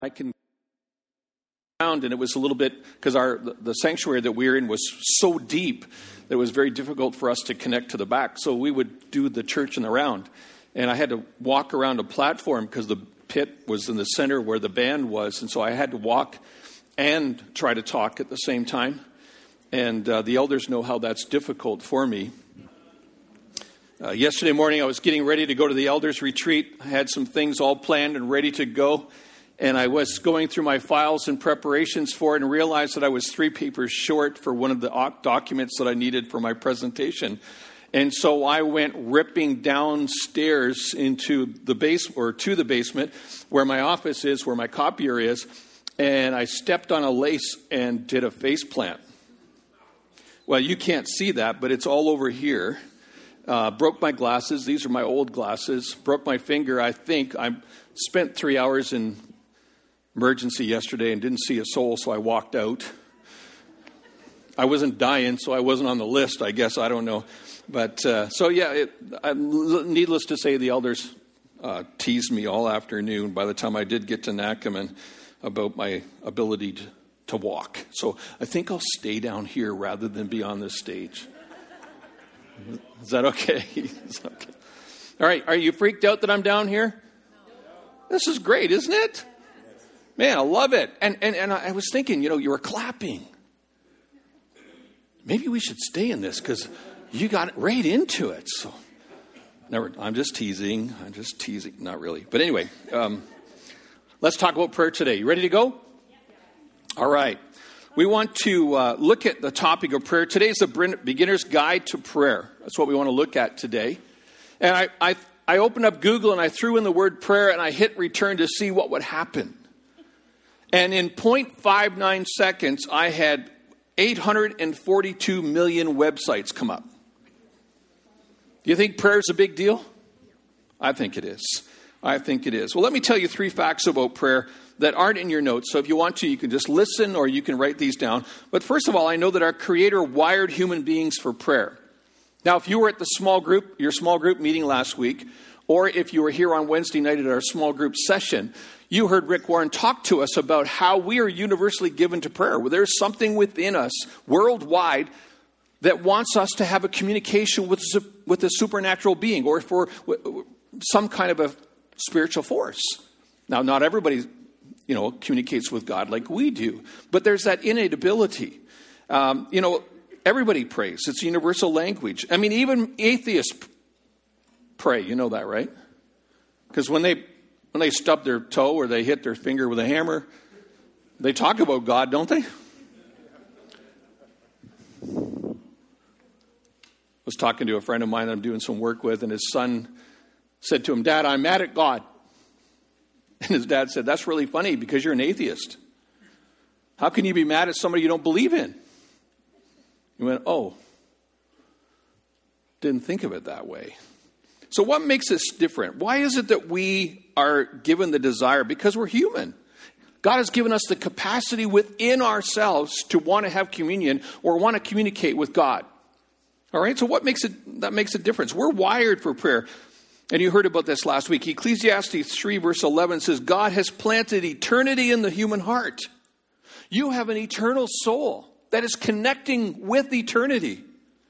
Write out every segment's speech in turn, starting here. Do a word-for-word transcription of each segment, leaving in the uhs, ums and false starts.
I can around, and it was a little bit, because our the sanctuary that we were in was so deep that it was very difficult for us to connect to the back. So we would do the church in the round. And I had to walk around a platform because the pit was in the center where the band was. And so I had to walk and try to talk at the same time. And uh, the elders know how that's difficult for me. Uh, yesterday morning, I was getting ready to go to the elders retreat. I had some things all planned and ready to go. And I was going through my files and preparations for it and realized that I was three papers short for one of the documents that I needed for my presentation. And so I went ripping downstairs into the base or to the basement where my office is, where my copier is. And I stepped on a lace and did a face plant. Well, you can't see that, but it's all over here. Uh, broke my glasses. These are my old glasses. Broke my finger, I think. I spent three hours in emergency yesterday and didn't see a soul, so I walked out. I wasn't dying, so I wasn't on the list, I guess. I don't know. But, uh, so yeah, it, I, needless to say, the elders uh, teased me all afternoon by the time I did get to Nakaman about my ability to, to walk. So I think I'll stay down here rather than be on this stage. Is that okay? Is that okay? All right, are you freaked out that I'm down here? This is great, isn't it? Man, I love it. And, and and I was thinking, you know, you were clapping. Maybe we should stay in this because you got right into it. So, never. I'm just teasing. I'm just teasing. Not really. But anyway, um, let's talk about prayer today. You ready to go? All right. We want to uh, look at the topic of prayer. Today's the beginner's guide to prayer. That's what we want to look at today. And I, I, I opened up Google and I threw in the word prayer and I hit return to see what would happen. And in zero point five nine seconds, I had eight hundred forty-two million websites come up. Do you think prayer is a big deal? I think it is. I think it is. Well, let me tell you three facts about prayer that aren't in your notes. So if you want to, you can just listen or you can write these down. But first of all, I know that our Creator wired human beings for prayer. Now, if you were at the small group, your small group meeting last week, or if you were here on Wednesday night at our small group session, you heard Rick Warren talk to us about how we are universally given to prayer. Well, there's something within us worldwide that wants us to have a communication with, with a supernatural being or for some kind of a spiritual force. Now, not everybody, you know, communicates with God like we do, but there's that innate ability. Um, you know, everybody prays. It's a universal language. I mean, even atheists pray. You know that, right? Because when they when they stub their toe or they hit their finger with a hammer, they talk about God, don't they? I was talking to a friend of mine that I'm doing some work with, and his son said to him, "Dad, I'm mad at God." And his dad said, "That's really funny because you're an atheist. How can you be mad at somebody you don't believe in?" He went, "Oh, didn't think of it that way." So what makes us different? Why is it that we are given the desire? Because we're human. God has given us the capacity within ourselves to want to have communion or want to communicate with God. All right, so what makes it that makes a difference? We're wired for prayer. And you heard about this last week. Ecclesiastes three verse eleven says, God has planted eternity in the human heart. You have an eternal soul that is connecting with eternity.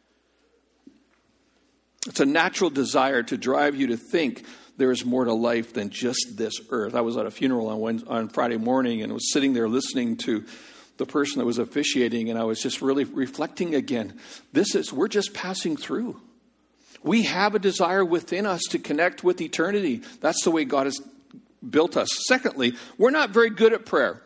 It's a natural desire to drive you to think there is more to life than just this earth. I was at a funeral on Wednesday, on Friday morning and was sitting there listening to the person that was officiating, and I was just really reflecting again. This is, we're just passing through. We have a desire within us to connect with eternity. That's the way God has built us. Secondly, we're not very good at prayer.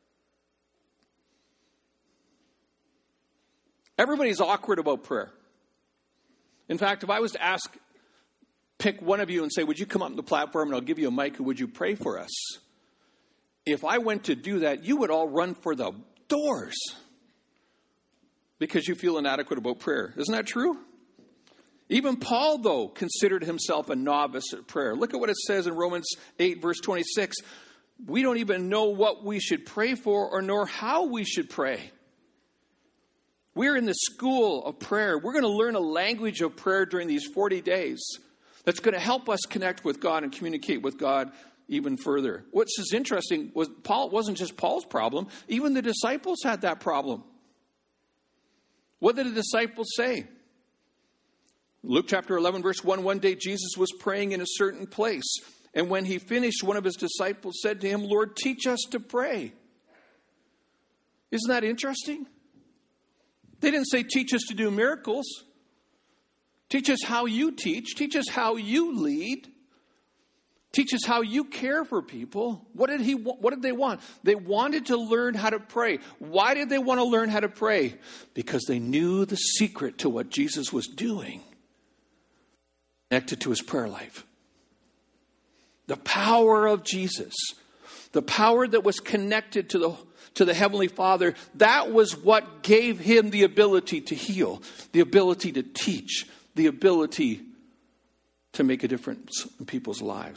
Everybody's awkward about prayer. In fact, if I was to ask, pick one of you and say, would you come up on the platform and I'll give you a mic and would you pray for us? If I went to do that, you would all run for the doors because you feel inadequate about prayer. Isn't that true? Even Paul, though, considered himself a novice at prayer. Look at what it says in Romans eight, verse twenty-six. We don't even know what we should pray for or nor how we should pray. We're in the school of prayer. We're going to learn a language of prayer during these forty days that's going to help us connect with God and communicate with God even further. What's is interesting was Paul, it wasn't just Paul's problem. Even the disciples had that problem. What did the disciples say? Luke chapter eleven, verse one, one day Jesus was praying in a certain place. And when he finished, one of his disciples said to him, Lord, teach us to pray. Isn't that interesting? They didn't say, teach us to do miracles. Teach us how you teach. Teach us how you lead. Teach us how you care for people. What did he? What did they want? They wanted to learn how to pray. Why did they want to learn how to pray? Because they knew the secret to what Jesus was doing, connected to his prayer life. The power of Jesus, the power that was connected to the to the Heavenly Father, that was what gave him the ability to heal, the ability to teach, the ability to make a difference in people's lives.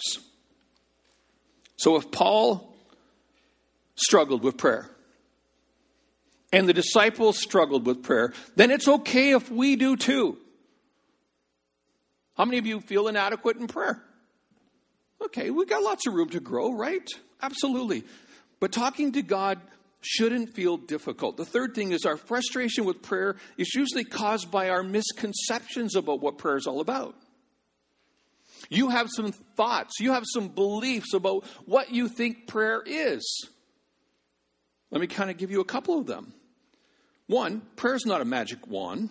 So if Paul struggled with prayer and the disciples struggled with prayer, then it's okay if we do too. How many of you feel inadequate in prayer? Okay, we've got lots of room to grow, right? Absolutely. But talking to God shouldn't feel difficult. The third thing is our frustration with prayer is usually caused by our misconceptions about what prayer is all about. You have some thoughts, you have some beliefs about what you think prayer is. Let me kind of give you a couple of them. One, prayer is not a magic wand.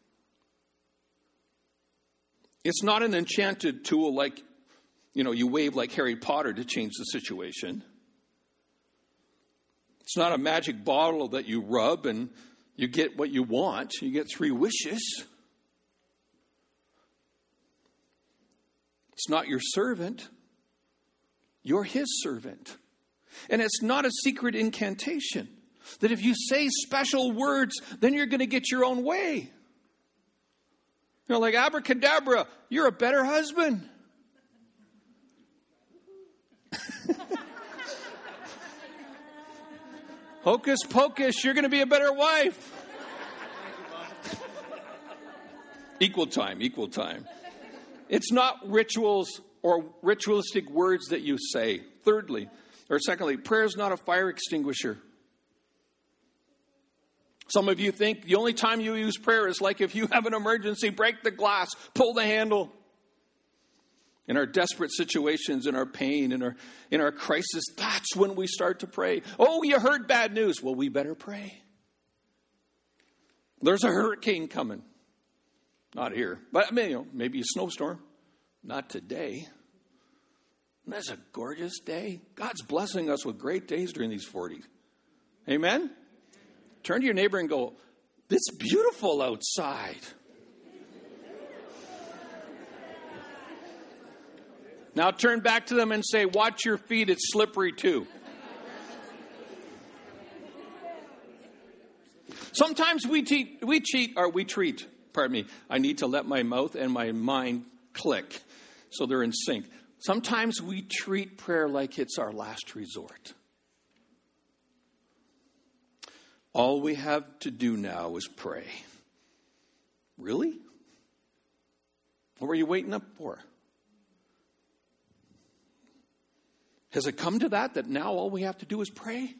It's not an enchanted tool like, you know, you wave like Harry Potter to change the situation. It's not a magic bottle that you rub and you get what you want. You get three wishes. It's not your servant. You're his servant. And it's not a secret incantation that if you say special words, then you're going to get your own way. You know, like abracadabra, you're a better husband. Hocus pocus, you're going to be a better wife. Equal time, equal time. It's not rituals or ritualistic words that you say. Thirdly, or secondly, prayer is not a fire extinguisher. Some of you think the only time you use prayer is like if you have an emergency, break the glass, pull the handle. In our desperate situations, in our pain, in our in our crisis, that's when we start to pray. Oh, you heard bad news. Well, we better pray. There's a hurricane coming. Not here. But I mean, you know, maybe a snowstorm. Not today. That's a gorgeous day. God's blessing us with great days during these forty. Amen? Turn to your neighbor and go, it's beautiful outside. Now turn back to them and say, watch your feet, it's slippery too. Sometimes we, te- we cheat, or we treat, pardon me, I need to let my mouth and my mind click so they're in sync. Sometimes we treat prayer like it's our last resort. All we have to do now is pray. Really? What were you waiting up for? Has it come to that, that now all we have to do is pray?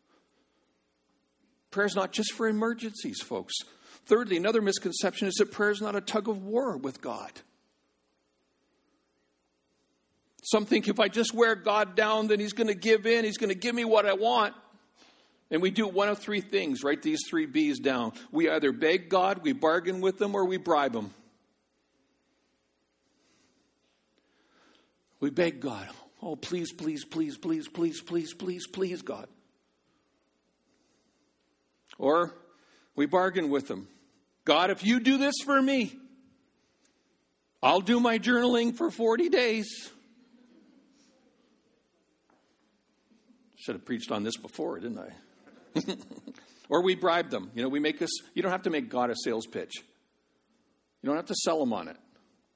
Prayer is not just for emergencies, folks. Thirdly, another misconception is that prayer is not a tug of war with God. Some think if I just wear God down, then he's going to give in. He's going to give me what I want. And we do one of three things. Write these three B's down. We either beg God, we bargain with him, or we bribe him. We beg God. Oh, please, please, please, please, please, please, please, please, God. Or we bargain with him. God, if you do this for me, I'll do my journaling for forty days. Should have preached on this before, didn't I? Or we bribe them. You know, we make us, you don't have to make God a sales pitch. You don't have to sell him on it.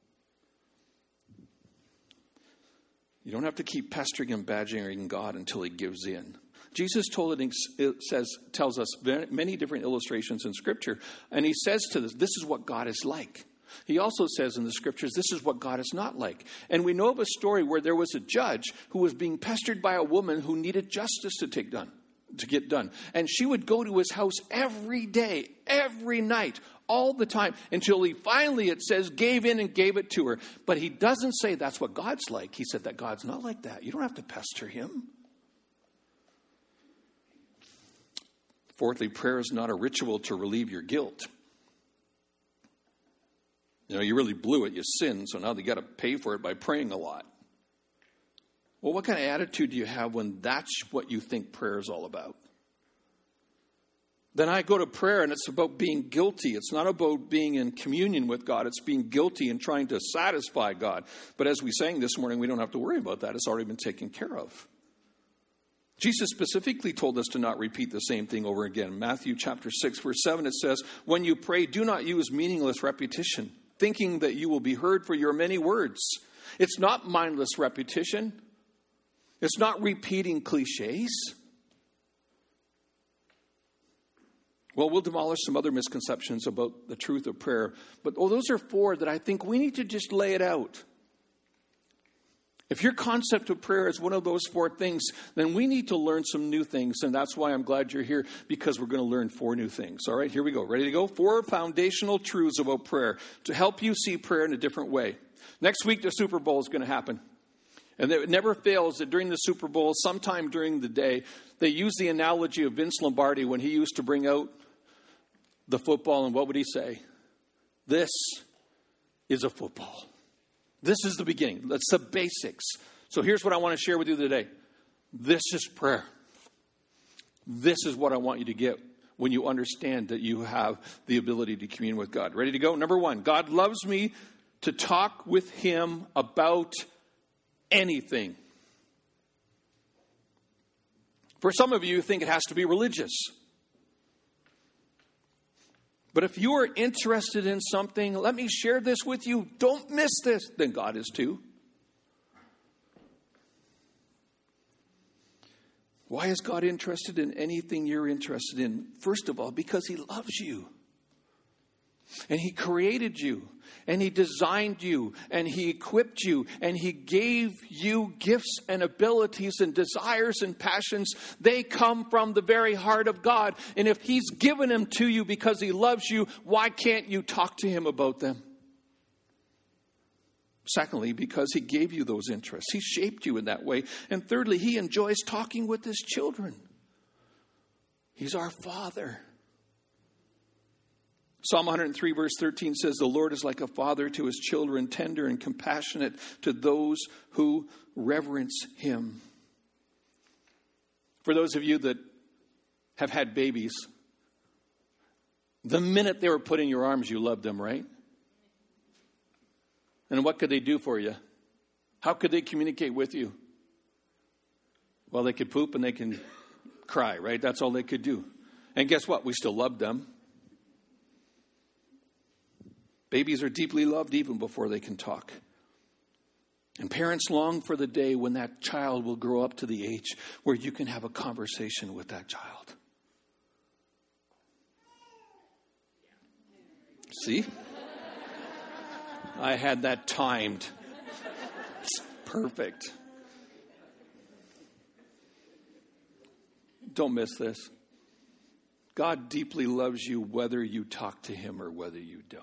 You don't have to keep pestering and badgering God until he gives in. Jesus told it, it says, tells us many different illustrations in Scripture. And he says to this, this is what God is like. He also says in the scriptures, this is what God is not like. And we know of a story where there was a judge who was being pestered by a woman who needed justice to take done, to get done. And she would go to his house every day, every night, all the time, until he finally, it says, gave in and gave it to her. But he doesn't say that's what God's like. He said that God's not like that. You don't have to pester him. Fourthly, prayer is not a ritual to relieve your guilt. You know, you really blew it, you sinned, so now you got to pay for it by praying a lot. Well, what kind of attitude do you have when that's what you think prayer is all about? Then I go to prayer and it's about being guilty. It's not about being in communion with God. It's being guilty and trying to satisfy God. But as we sang this morning, we don't have to worry about that. It's already been taken care of. Jesus specifically told us to not repeat the same thing over again. Matthew chapter six, verse seven, it says, when you pray, do not use meaningless repetition, thinking that you will be heard for your many words. It's not mindless repetition. It's not repeating cliches. Well, we'll demolish some other misconceptions about the truth of prayer. But oh, those are four that I think we need to just lay it out. If your concept of prayer is one of those four things, then we need to learn some new things. And that's why I'm glad you're here, because we're going to learn four new things. All right, here we go. Ready to go? Four foundational truths about prayer to help you see prayer in a different way. Next week, the Super Bowl is going to happen. And it never fails that during the Super Bowl, sometime during the day, they use the analogy of Vince Lombardi when he used to bring out the football. And what would he say? This is a football. This is the beginning. That's the basics. So here's what I want to share with you today. This is prayer. This is what I want you to get when you understand that you have the ability to commune with God. Ready to go? Number one, God loves me to talk with him about anything. For some of you, think it has to be religious. But if you are interested in something, let me share this with you. Don't miss this. Then God is too. Why is God interested in anything you're interested in? First of all, because he loves you. And he created you. And he designed you. And he equipped you. And he gave you gifts and abilities and desires and passions. They come from the very heart of God. And if he's given them to you because he loves you, why can't you talk to him about them? Secondly, because he gave you those interests. He shaped you in that way. And thirdly, he enjoys talking with his children. He's our Father. Psalm one oh three verse thirteen says, the Lord is like a father to his children, tender and compassionate to those who reverence him. For those of you that have had babies, the minute they were put in your arms, you loved them, right? And what could they do for you? How could they communicate with you? Well, they could poop and they can cry, right? That's all they could do. And guess what? We still loved them. Babies are deeply loved even before they can talk. And parents long for the day when that child will grow up to the age where you can have a conversation with that child. See? I had that timed. It's perfect. Don't miss this. God deeply loves you whether you talk to him or whether you don't.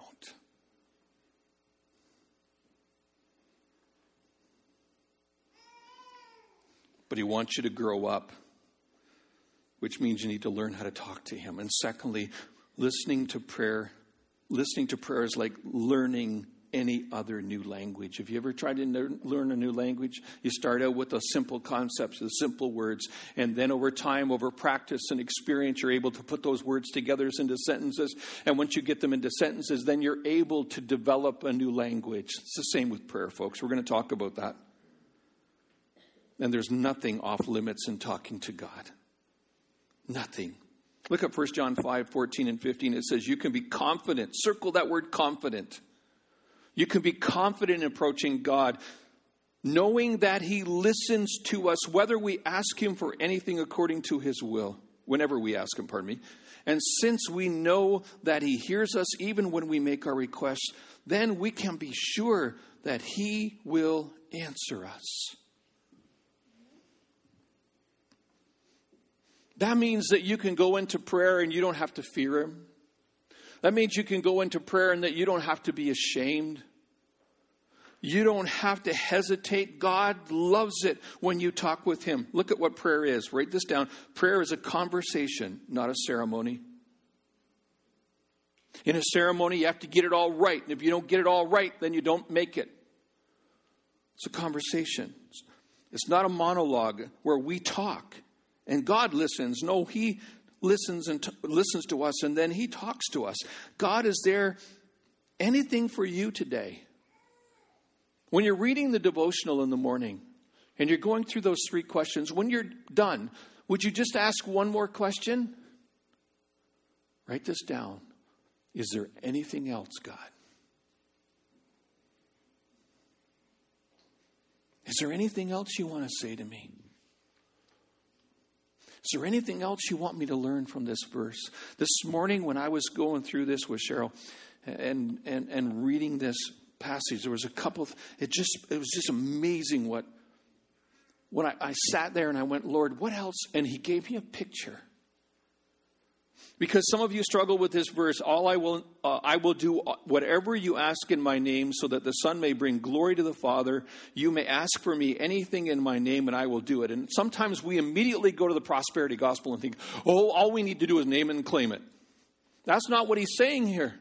But he wants you to grow up, which means you need to learn how to talk to him. And secondly, listening to prayer. Listening to prayer is like learning any other new language. Have you ever tried to learn a new language? You start out with the simple concepts, the simple words, and then over time, over practice and experience, you're able to put those words together into sentences. And once you get them into sentences, then you're able to develop a new language. It's the same with prayer, folks. We're going to talk about that. And there's nothing off limits in talking to God. Nothing. Look at First John five, fourteen and fifteen. It says you can be confident. Circle that word confident. You can be confident in approaching God, knowing that he listens to us, whether we ask him for anything according to his will. whenever we ask him, pardon me. And since we know that he hears us even when we make our requests, then we can be sure that he will answer us. That means that you can go into prayer and you don't have to fear him. That means you can go into prayer and that you don't have to be ashamed. You don't have to hesitate. God loves it when you talk with him. Look at what prayer is. Write this down. Prayer is a conversation, not a ceremony. In a ceremony, you have to get it all right. And if you don't get it all right, then you don't make it. It's a conversation. It's not a monologue where we talk and God listens. No, he listens and t- listens to us, and then he talks to us. God, is there anything for you today? When you're reading the devotional in the morning and you're going through those three questions, when you're done, would you just ask one more question? Write this down. Is there anything else, God? Is there anything else you want to say to me? Is there anything else you want me to learn from this verse? This morning when I was going through this with Cheryl and and, and reading this passage, there was a couple of, it just it was just amazing what when I, I sat there and I went, Lord, what else? And he gave me a picture. Because some of you struggle with this verse, all I will uh, I will do whatever you ask in my name, so that the Son may bring glory to the Father. You may ask for me anything in my name, and I will do it. And sometimes we immediately go to the prosperity gospel and think, oh, all we need to do is name it and claim it. That's not what he's saying here.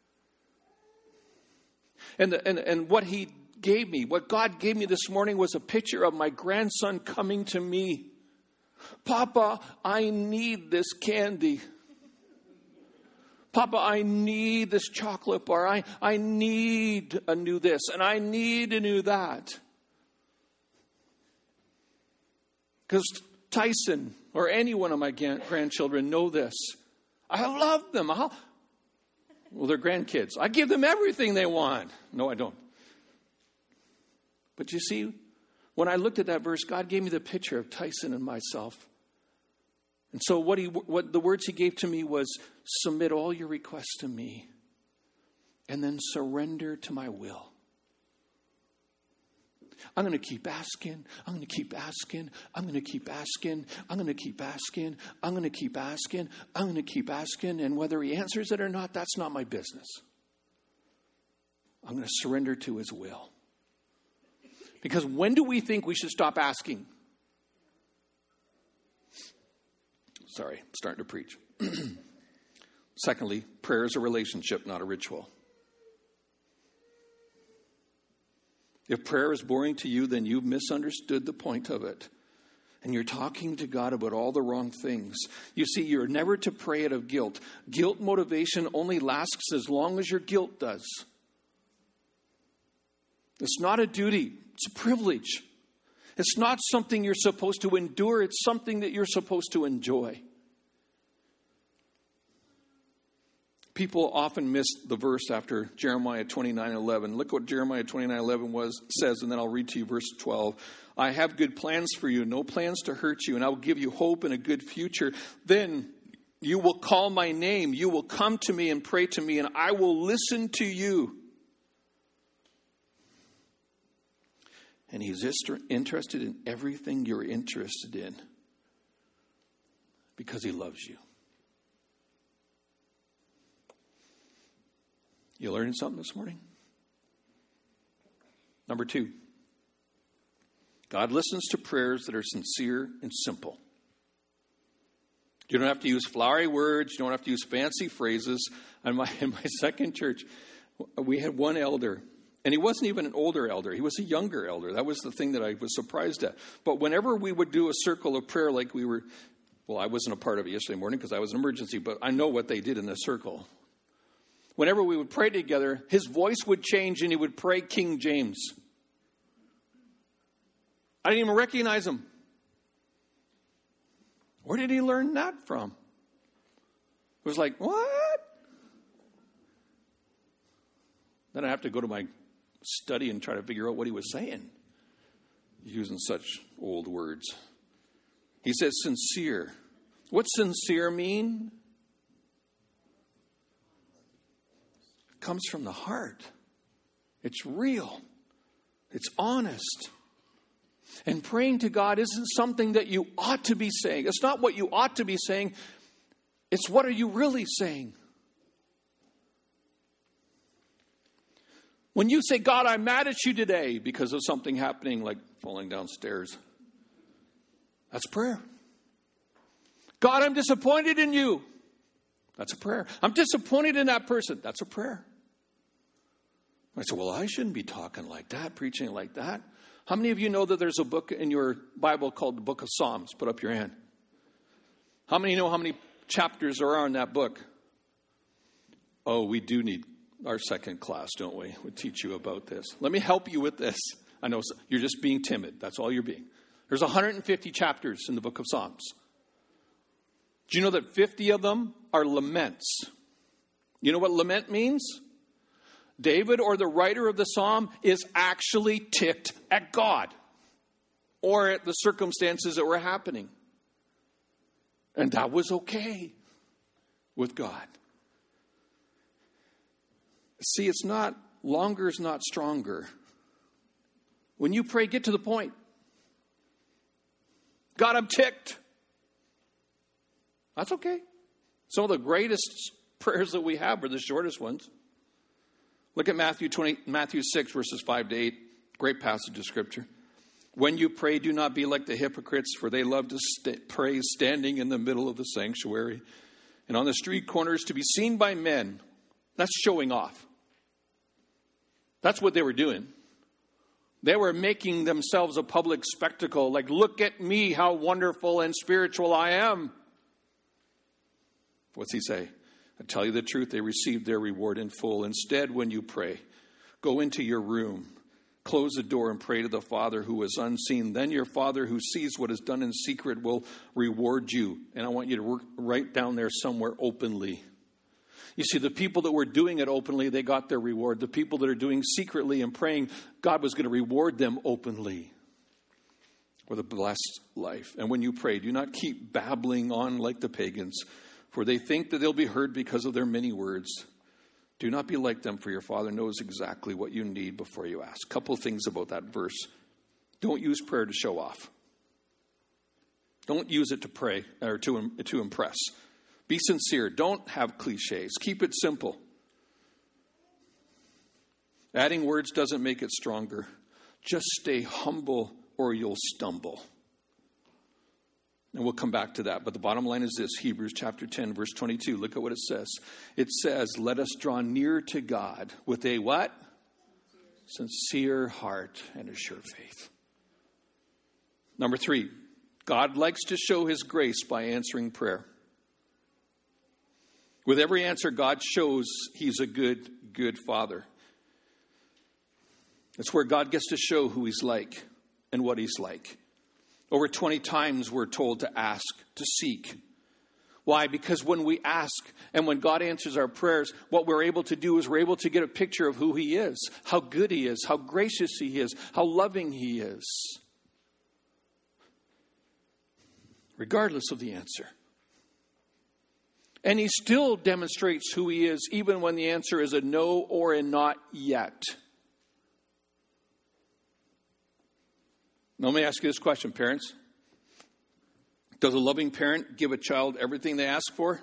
And, the, and, and what he gave me, what God gave me this morning was a picture of my grandson coming to me. Papa, I need this candy. Papa, I need this chocolate bar. I, I need a new this, and I need a new that. Because Tyson or any one of my grandchildren know this. I love them. I'll, well, they're grandkids. I give them everything they want. No, I don't. But you see, when I looked at that verse, God gave me the picture of Tyson and myself. And so what he, what the words he gave to me was, submit all your requests to me and then surrender to my will. I'm going to keep asking. I'm going to keep asking. I'm going to keep asking. I'm going to keep asking. I'm going to keep asking. I'm going to keep asking. And whether he answers it or not, that's not my business. I'm going to surrender to his will. Because when do we think we should stop asking? Sorry, I'm starting to preach. Secondly, prayer is a relationship, not a ritual. If prayer is boring to you, then you've misunderstood the point of it. And you're talking to God about all the wrong things. You see, you're never to pray out of guilt. Guilt motivation only lasts as long as your guilt does. It's not a duty. It's a privilege. It's not something you're supposed to endure. It's something that you're supposed to enjoy. People often miss the verse after Jeremiah twenty-nine eleven. Look what Jeremiah twenty-nine eleven was, says, and then I'll read to you verse twelve. I have good plans for you, no plans to hurt you, and I will give you hope and a good future. Then you will call my name. You will come to me and pray to me, and I will listen to you. And he's interested in everything you're interested in because he loves you. You learning something this morning? Number two, God listens to prayers that are sincere and simple. You don't have to use flowery words. You don't have to use fancy phrases. In my, in my second church, we had one elder. And he wasn't even an older elder. He was a younger elder. That was the thing that I was surprised at. But whenever we would do a circle of prayer like we were, well, I wasn't a part of it yesterday morning because I was an emergency, but I know what they did in the circle. Whenever we would pray together, his voice would change and he would pray King James. I didn't even recognize him. Where did he learn that from? It was like, what? Then I have to go to my study and try to figure out what he was saying, using such old words. He says sincere. What's sincere mean? It comes from the heart. It's real. It's honest. And praying to God isn't something that you ought to be saying. It's not what you ought to be saying. It's what are you really saying? When you say, God, I'm mad at you today because of something happening like falling downstairs, that's prayer. God, I'm disappointed in you. That's a prayer. I'm disappointed in that person. That's a prayer. I said, well, I shouldn't be talking like that, preaching like that. How many of you know that there's a book in your Bible called the Book of Psalms? Put up your hand. How many know how many chapters there are in that book? Oh, we do need our second class, don't we? We'll teach you about this. Let me help you with this. I know you're just being timid. That's all you're being. There's one hundred fifty chapters in the Book of Psalms. Do you know that fifty of them are laments? You know what lament means? David, or the writer of the psalm, is actually ticked at God or at the circumstances that were happening. And that was okay with God. See, it's not, longer is not stronger. When you pray, get to the point. God, I'm ticked. That's okay. Some of the greatest prayers that we have are the shortest ones. Look at Matthew twenty, Matthew six, verses five to eight. Great passage of Scripture. When you pray, do not be like the hypocrites, for they love to st- pray standing in the middle of the sanctuary and on the street corners to be seen by men. That's showing off. That's what they were doing. They were making themselves a public spectacle. Like, look at me, how wonderful and spiritual I am. What's he say? I tell you the truth, they received their reward in full. Instead, when you pray, go into your room, close the door and pray to the Father who is unseen. Then your Father who sees what is done in secret will reward you. And I want you to work right down there somewhere openly. You see, the people that were doing it openly, they got their reward. The people that are doing secretly and praying, God was going to reward them openly with a blessed life. And when you pray, do not keep babbling on like the pagans, for they think that they'll be heard because of their many words. Do not be like them, for your Father knows exactly what you need before you ask. A couple of things about that verse. Don't use prayer to show off. Don't use it to pray or to, to impress. Be sincere. Don't have cliches. Keep it simple. Adding words doesn't make it stronger. Just stay humble or you'll stumble. And we'll come back to that. But the bottom line is this, Hebrews chapter ten, verse twenty-two. Look at what it says. It says, let us draw near to God with a what? Sincere heart and a sure faith. Number three, God likes to show his grace by answering prayer. With every answer, God shows he's a good, good father. It's where God gets to show who he's like and what he's like. Over twenty times we're told to ask, to seek. Why? Because when we ask and when God answers our prayers, what we're able to do is we're able to get a picture of who he is, how good he is, how gracious he is, how loving he is. Regardless of the answer. And he still demonstrates who he is even when the answer is a no or a not yet. Now, let me ask you this question, parents. Does a loving parent give a child everything they ask for?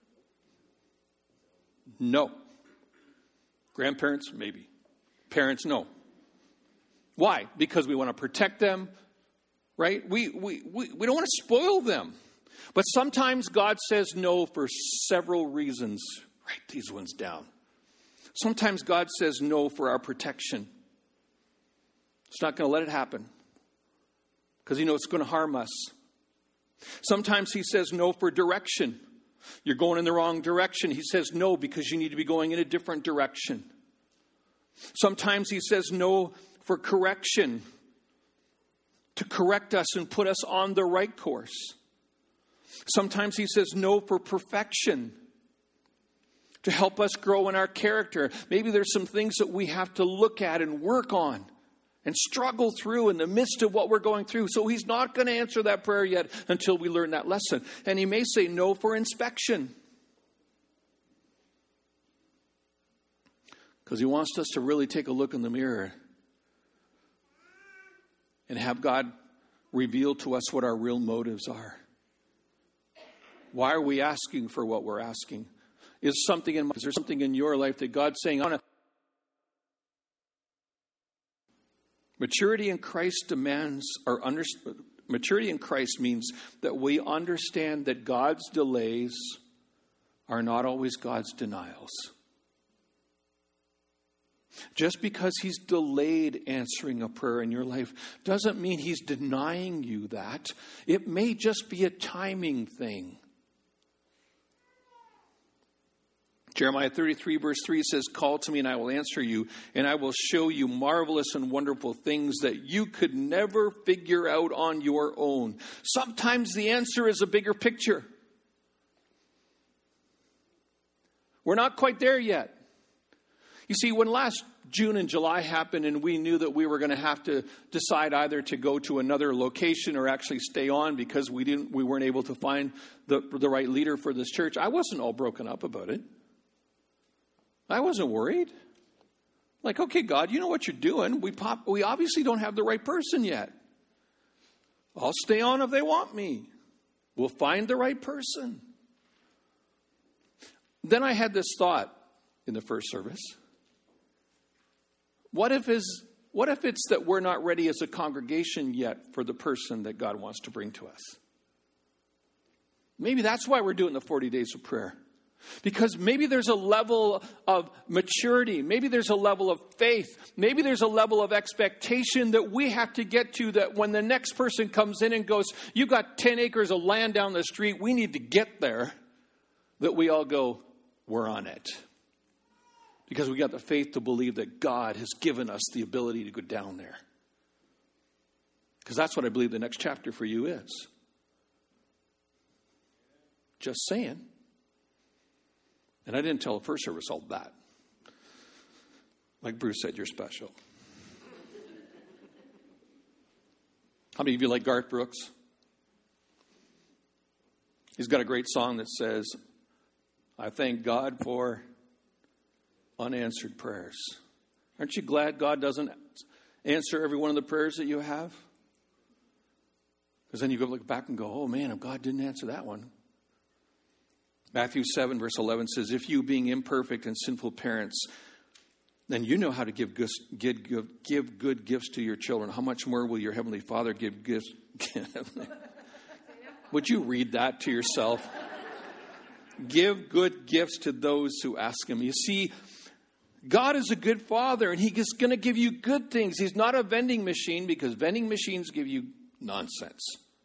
No. Grandparents, maybe. Parents, no. Why? Because we want to protect them, right? We, we, we, we don't want to spoil them. But sometimes God says no for several reasons. Write these ones down. Sometimes God says no for our protection. It's not going to let it happen because he knows it's going to harm us. Sometimes he says no for direction. You're going in the wrong direction. He says no because you need to be going in a different direction. Sometimes he says no for correction, to correct us and put us on the right course. Sometimes he says no for perfection, to help us grow in our character. Maybe there's some things that we have to look at and work on and struggle through in the midst of what we're going through. So he's not going to answer that prayer yet until we learn that lesson. And he may say no for inspection, because he wants us to really take a look in the mirror and have God reveal to us what our real motives are. Why are we asking for what we're asking? Is something in is there something in your life that God's saying, I want to... Maturity in Christ demands our under, maturity in Christ means that we understand that God's delays are not always God's denials. Just because he's delayed answering a prayer in your life doesn't mean he's denying you that. It may just be a timing thing. Jeremiah thirty-three verse three says, call to me and I will answer you, and I will show you marvelous and wonderful things that you could never figure out on your own. Sometimes the answer is a bigger picture. We're not quite there yet. You see, when last June and July happened and we knew that we were going to have to decide either to go to another location or actually stay on because we didn't, we weren't able to find the, the right leader for this church, I wasn't all broken up about it. I wasn't worried. Like, okay, God, you know what you're doing. We pop, we obviously don't have the right person yet. I'll stay on if they want me. We'll find the right person. Then I had this thought in the first service. What if is what if it's that we're not ready as a congregation yet for the person that God wants to bring to us? Maybe that's why we're doing the forty days of prayer. Because maybe there's a level of maturity. Maybe there's a level of faith. Maybe there's a level of expectation that we have to get to, that when the next person comes in and goes, you've got ten acres of land down the street, we need to get there, that we all go, we're on it. Because we got the faith to believe that God has given us the ability to go down there. Because that's what I believe the next chapter for you is. Just saying. And I didn't tell the first service all that. Like Bruce said, you're special. How many of you like Garth Brooks? He's got a great song that says, I thank God for unanswered prayers. Aren't you glad God doesn't answer every one of the prayers that you have? Because then you go look back and go, oh man, if God didn't answer that one. Matthew seven verse eleven says, if you being imperfect and sinful parents, then you know how to give, gifts, give, give, give good gifts to your children. How much more will your Heavenly Father give gifts? Would you read that to yourself? Give good gifts to those who ask him. You see, God is a good father, and he is going to give you good things. He's not a vending machine, because vending machines give you nonsense.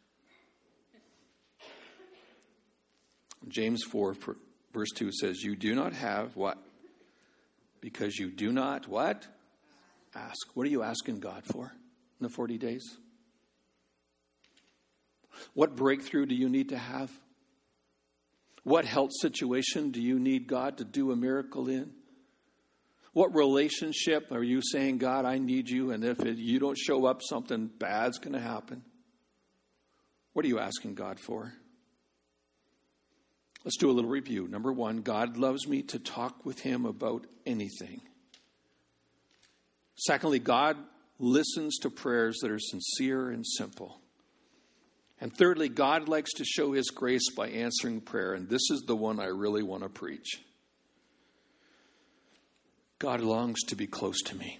James four verse two says, you do not have what? Because you do not what? Ask. What are you asking God for in the forty days? What breakthrough do you need to have? What health situation do you need God to do a miracle in? What relationship are you saying, God, I need you, and if it, you don't show up, something bad's going to happen? What are you asking God for? Let's do a little review. Number one, God loves me to talk with him about anything. Secondly, God listens to prayers that are sincere and simple. And thirdly, God likes to show his grace by answering prayer. And this is the one I really want to preach. God longs to be close to me.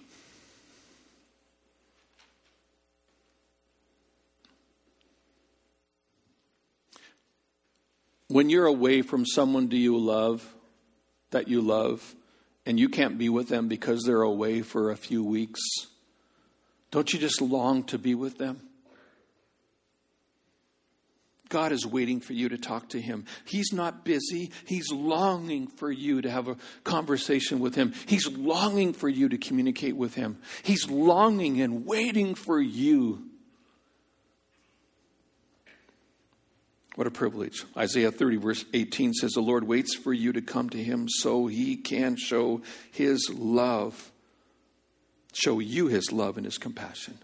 When you're away from someone do you love, that you love, and you can't be with them because they're away for a few weeks, don't you just long to be with them? God is waiting for you to talk to him. He's not busy. He's longing for you to have a conversation with him. He's longing for you to communicate with him. He's longing and waiting for you. What a privilege. Isaiah thirty verse eighteen says, the Lord waits for you to come to him so he can show his love. show you his love and his compassion.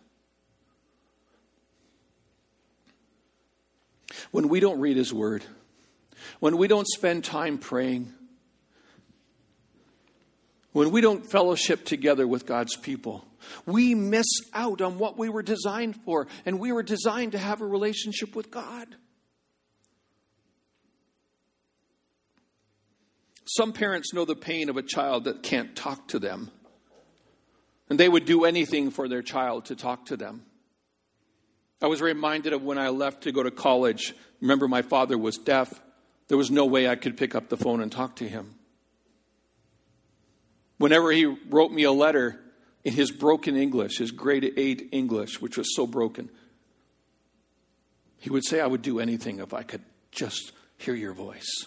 When we don't read his word, when we don't spend time praying, when we don't fellowship together with God's people, we miss out on what we were designed for. And we were designed to have a relationship with God. Some parents know the pain of a child that can't talk to them. And they would do anything for their child to talk to them. I was reminded of when I left to go to college. Remember, my father was deaf. There was no way I could pick up the phone and talk to him. Whenever he wrote me a letter in his broken English, his grade eight English, which was so broken, he would say, I would do anything if I could just hear your voice.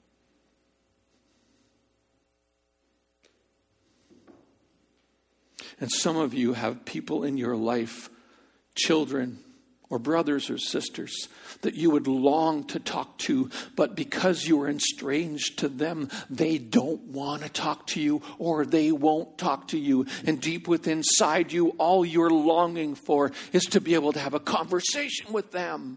And some of you have people in your life, children or brothers or sisters, that you would long to talk to, but because you are estranged to them, they don't want to talk to you, or they won't talk to you. And deep within inside you, all you're longing for is to be able to have a conversation with them.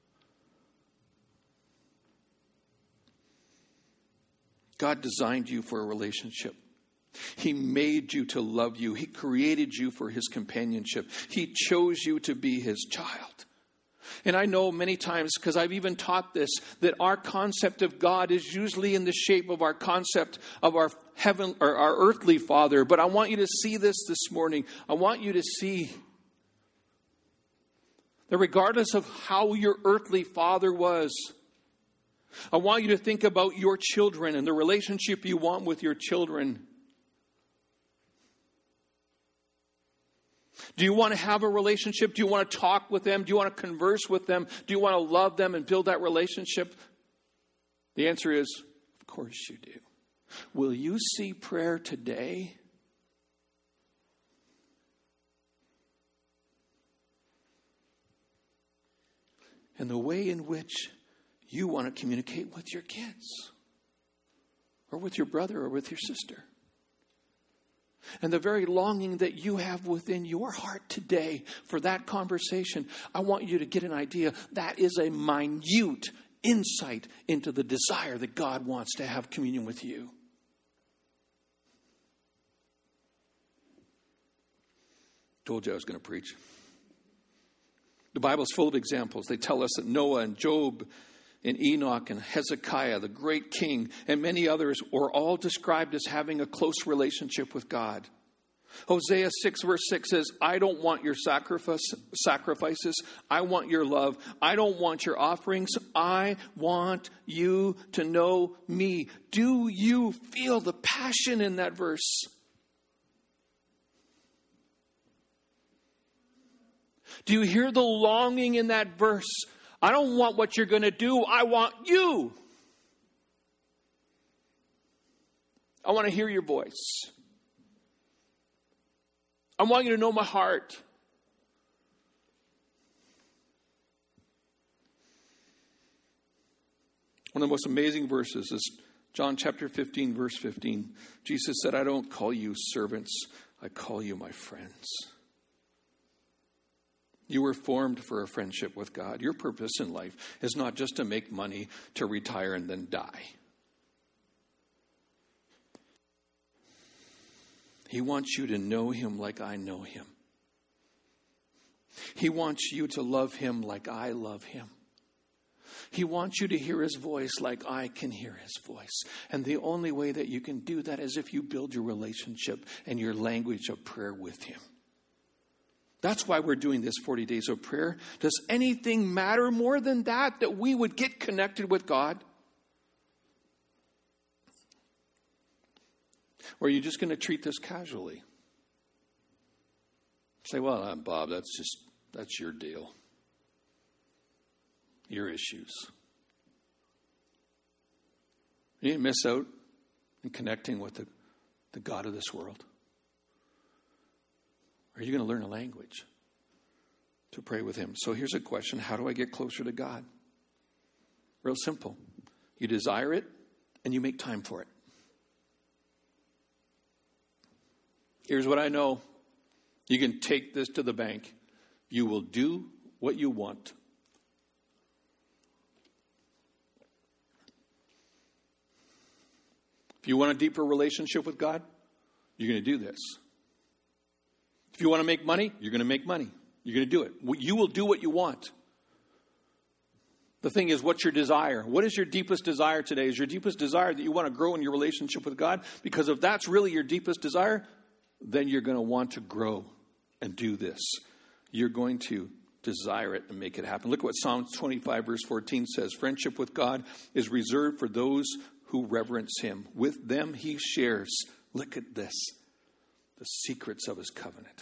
God designed you for a relationship. He made you to love you. He created you for his companionship. He chose you to be his child. And I know many times, because I've even taught this, that our concept of God is usually in the shape of our concept of our heaven or our earthly father. But I want you to see this this morning. I want you to see that regardless of how your earthly father was, I want you to think about your children and the relationship you want with your children. Do you want to have a relationship? Do you want to talk with them? Do you want to converse with them? Do you want to love them and build that relationship? The answer is, of course you do. Will you see prayer today? And the way in which you want to communicate with your kids, or with your brother, or with your sister. And the very longing that you have within your heart today for that conversation, I want you to get an idea. That is a minute insight into the desire that God wants to have communion with you. Told you I was going to preach. The Bible is full of examples. They tell us that Noah and Job and Enoch and Hezekiah, the great king, and many others were all described as having a close relationship with God. Hosea six verse six says, I don't want your sacrifice, sacrifices. I want your love. I don't want your offerings. I want you to know me. Do you feel the passion in that verse? Do you hear the longing in that verse? I don't want what you're going to do. I want you. I want to hear your voice. I want you to know my heart. One of the most amazing verses is John chapter fifteen, verse fifteen. Jesus said, I don't call you servants. I call you my friends. You were formed for a friendship with God. Your purpose in life is not just to make money, to retire, and then die. He wants you to know him like I know him. He wants you to love him like I love him. He wants you to hear his voice like I can hear his voice. And the only way that you can do that is if you build your relationship and your language of prayer with him. That's why we're doing this forty days of prayer. Does anything matter more than that, that we would get connected with God? Or are you just going to treat this casually? Say, well, uh, Bob, that's just, that's your deal. Your issues. You didn't miss out in connecting with the, the God of this world. Are you going to learn a language to pray with him? So here's a question. How do I get closer to God? Real simple. You desire it and you make time for it. Here's what I know. You can take this to the bank. You will do what you want. If you want a deeper relationship with God, you're going to do this. If you want to make money, you're going to make money. You're going to do it. You will do what you want. The thing is, what's your desire? What is your deepest desire today? Is your deepest desire that you want to grow in your relationship with God? Because if that's really your deepest desire, then you're going to want to grow and do this. You're going to desire it and make it happen. Look what Psalm twenty-five verse fourteen says. Friendship with God is reserved for those who reverence him. With them he shares, look at this, the secrets of his covenant.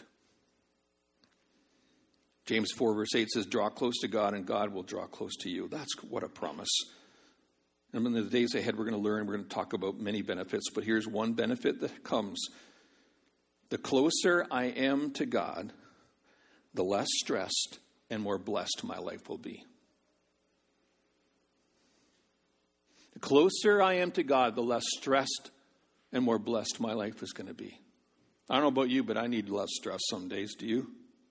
James four verse eight says, draw close to God and God will draw close to you. That's what a promise. And in the days ahead, we're going to learn, we're going to talk about many benefits, but here's one benefit that comes. The closer I am to God, the less stressed and more blessed my life will be. The closer I am to God, the less stressed and more blessed my life is going to be. I don't know about you, but I need less stress some days. Do you?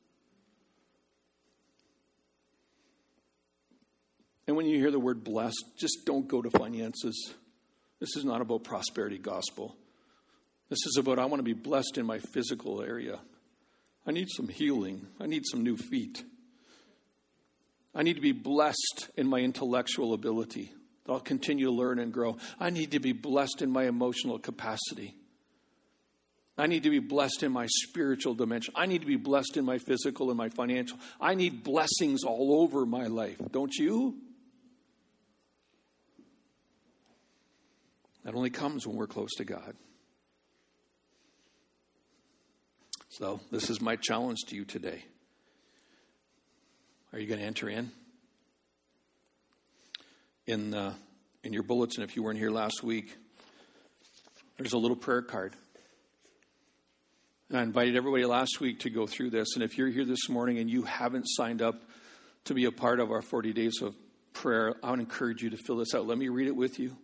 And when you hear the word blessed, just don't go to finances. This is not about prosperity gospel. This is about, I want to be blessed in my physical area. I need some healing. I need some new feet. I need to be blessed in my intellectual ability. I'll continue to learn and grow. I need to be blessed in my emotional capacity. I need to be blessed in my spiritual dimension. I need to be blessed in my physical and my financial. I need blessings all over my life. Don't you? That only comes when we're close to God. So this is my challenge to you today. Are you going to enter in? In uh, in your bulletin, if you weren't here last week, there's a little prayer card. And I invited everybody last week to go through this. And if you're here this morning and you haven't signed up to be a part of our forty days of prayer, I would encourage you to fill this out. Let me read it with you.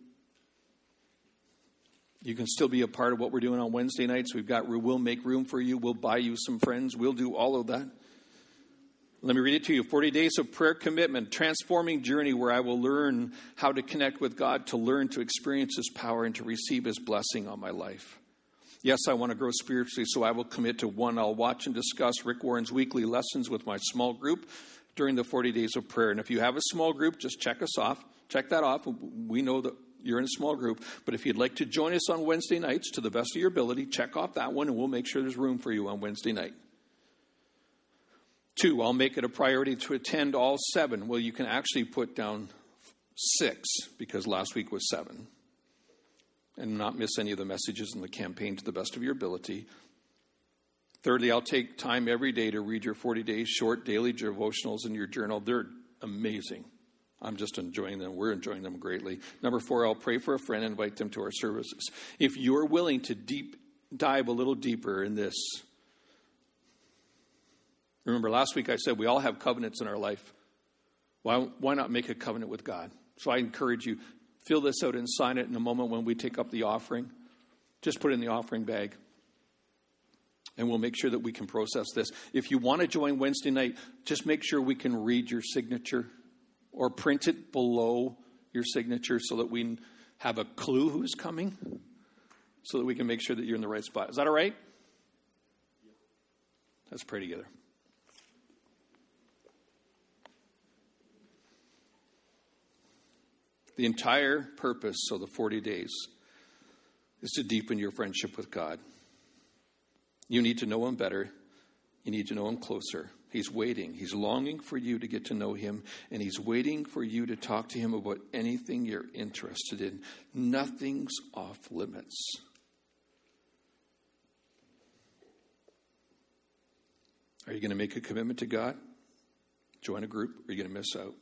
You can still be a part of what we're doing on Wednesday nights. We've got, we'll make room for you. We'll buy you some friends. We'll do all of that. Let me read it to you. forty days of prayer commitment, transforming journey where I will learn how to connect with God, to learn to experience his power and to receive his blessing on my life. Yes, I want to grow spiritually, so I will commit to one. I'll watch and discuss Rick Warren's weekly lessons with my small group during the forty days of prayer. And if you have a small group, just check us off. Check that off. We know that you're in a small group. But if you'd like to join us on Wednesday nights to the best of your ability, check off that one and we'll make sure there's room for you on Wednesday night. Two, I'll make it a priority to attend all seven. Well, you can actually put down six because last week was seven. And not miss any of the messages in the campaign to the best of your ability. Thirdly, I'll take time every day to read your forty days short daily devotionals in your journal. They're amazing. I'm just enjoying them. We're enjoying them greatly. Number four, I'll pray for a friend and invite them to our services. If you're willing to deep dive a little deeper in this, remember last week I said we all have covenants in our life. Why, why not make a covenant with God? So I encourage you, fill this out and sign it in a moment when we take up the offering. Just put it in the offering bag. And we'll make sure that we can process this. If you want to join Wednesday night, just make sure we can read your signature or print it below your signature so that we have a clue who's coming, so that we can make sure that you're in the right spot. Is that all right? Let's pray together. The entire purpose of the forty days is to deepen your friendship with God. You need to know him better. You need to know him closer. He's waiting. He's longing for you to get to know him, and he's waiting for you to talk to him about anything you're interested in. Nothing's off limits. Are you going to make a commitment to God? Join a group? Or are you going to miss out?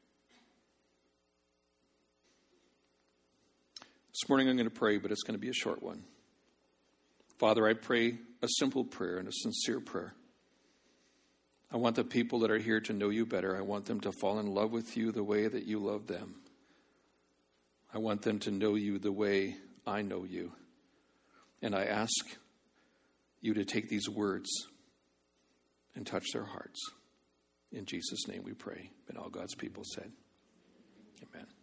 This morning I'm going to pray, but it's going to be a short one. Father, I pray a simple prayer and a sincere prayer. I want the people that are here to know you better. I want them to fall in love with you the way that you love them. I want them to know you the way I know you. And I ask you to take these words and touch their hearts. In Jesus' name we pray. And all God's people said, amen.